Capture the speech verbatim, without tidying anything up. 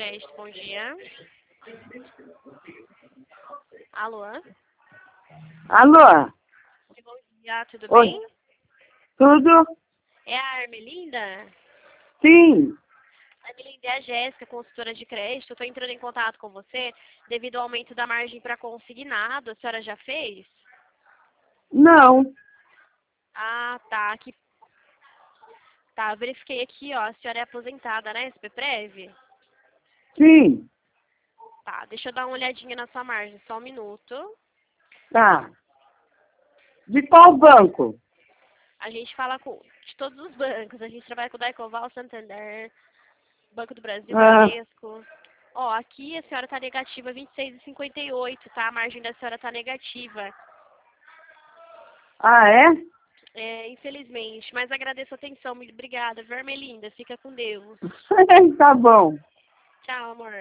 crédito, bom dia. Alô? Alô? Bom dia, tudo Oi. bem? Tudo? É a Armelinda? Sim. A Armelinda é a Jéssica, consultora de crédito. Estou entrando em contato com você devido ao aumento da margem para consignado. A senhora já fez? Não. Ah, tá. Aqui... Tá, verifiquei aqui, ó. A senhora é aposentada, né? S P Prev? Sim. Tá, deixa eu dar uma olhadinha na sua margem, só um minuto. Tá. De qual banco? A gente fala com de todos os bancos. A gente trabalha com o Daicoval, Santander, Banco do Brasil, Ah, Bradesco. Ó, aqui a senhora tá negativa vinte e seis vírgula cinquenta e oito, tá? A margem da senhora tá negativa. ah é? É, infelizmente. Mas agradeço a atenção. Muito obrigada. Vermelinda, fica com Deus. Tá bom. Tchau, amor.